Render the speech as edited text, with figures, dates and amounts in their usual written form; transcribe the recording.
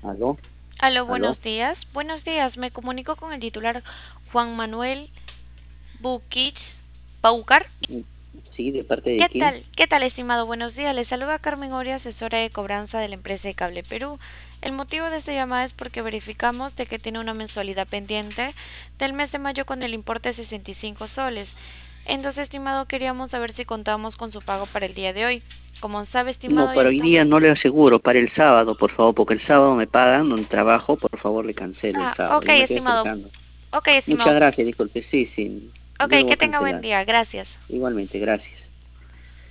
Aló, Aló, aló. buenos días. Buenos días, me comunico con el titular Juan Manuel Buquich Paucar. Mm, Sí, ¿de parte de quién? ¿Qué tal, estimado? Buenos días. Le saluda Carmen Oria, asesora de cobranza de la empresa de Cable Perú. El motivo de esta llamada es porque verificamos de que tiene una mensualidad pendiente del mes de mayo con el importe de 65 soles. Entonces, estimado, queríamos saber si contamos con su pago para el día de hoy. Como sabe, No, estimado, ya para hoy día no estamos. le aseguro, para el sábado, por favor, porque el sábado me pagan, donde trabajo, por favor, le cancelo el Ah, sábado. ok, Ya me estoy estimado. acercando. Ok, Muchas estimado. gracias, disculpe. Sí, sí, Ok, yo lo voy que a tenga buen cancelar. día. Gracias. Igualmente, gracias.